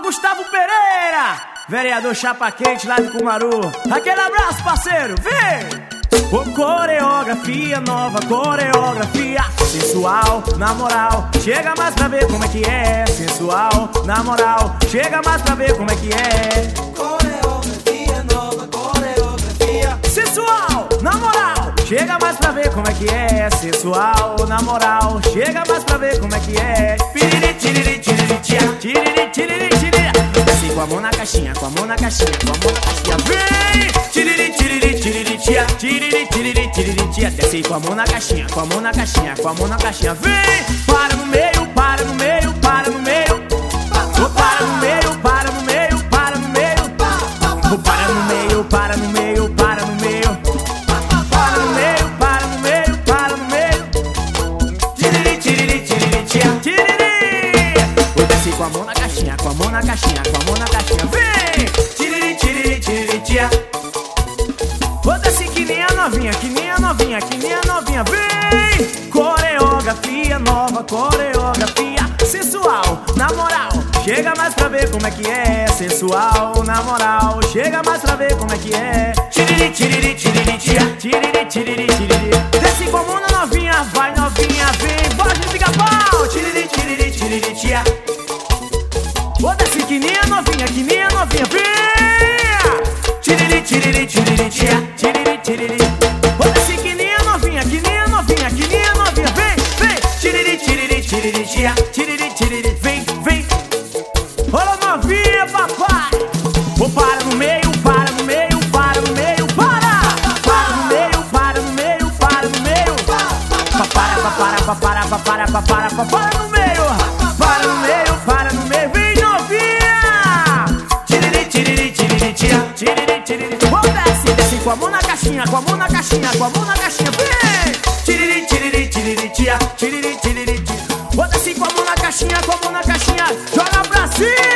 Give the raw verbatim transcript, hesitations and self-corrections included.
Gustavo Pereira, vereador chapa quente lá de Cumaru. Aquele abraço, parceiro, vem! Oh, coreografia nova, coreografia sensual, na moral, chega mais pra ver como é que é. Sensual, na moral, chega mais pra ver como é que é. Coreografia nova, coreografia sensual, na moral, chega mais pra ver como é que é. Sensual, na moral, chega mais pra ver como é que é. Tiriri, tiriri, tiriri, tia, tiriri, tiriri, tiriri. Assim com a mão na caixinha, com a mão na caixinha, com a mão na caixinha, vem! Tiriri, tiriri, tiriri, tia, tiriri, tiriri, tiriri, tia. Desce com a mão na caixinha, com a mão na caixinha, com a mão na caixinha, vem! Para no meio, para no meio, para no meio. Oh, para no meio, para no meio, para no meio. Oh, para no meio, para no meio, para no meio. Para no meio, para no meio, para no meio. Tiriri, tiriri, tiriri, tia, tiriri. Oh, desce com a mão na caixinha, com a mão na caixinha, com a mão na caixinha, vem! Tiriri, tiriri, tiriri, tia. Foda-se que nem a novinha, que nem a novinha, que nem a novinha, vem! Coreografia nova, coreografia sensual, na moral, chega mais pra ver como é que é. Sensual, na moral, chega mais pra ver como é que é. Tiriri, tiriri, tiriri, tia, tiriri, tiriri, tiriri. Desce com a mão na novinha, vai novinha, vem, bora de pica-pau. Tiriri, tiriri, tiriri, tia. Foda-se que nem a novinha, que nem a novinha, vem! Tiriri, tiriri, tiriri, tia, tiriri, tiriri. Foda-se que nem a novinha, que nem a novinha, que nem a novinha, vem, vem! Tiriri, tiriri, tiriri, tia, tiriri, tiriri, vem, vem! Olha novinha, papai! Vou para no meio, para no meio, para no meio, para! Para no meio, para no meio, para no meio! Para, para, para, para, para, para, para, para no meio! Para no meio, para no meio, vem novinha! Tiriri, tiriri, tiriri, tia, tiriri, tiriri. Vamos desce, desce com a mão na caixinha, com a mão na caixinha, com a mão na caixinha, vem! Tiriri, tiriri, tiriri, tia, tiriri, tiriri, tia. Vou desce com a mão na caixinha, com a mão na caixinha, joga pra cima!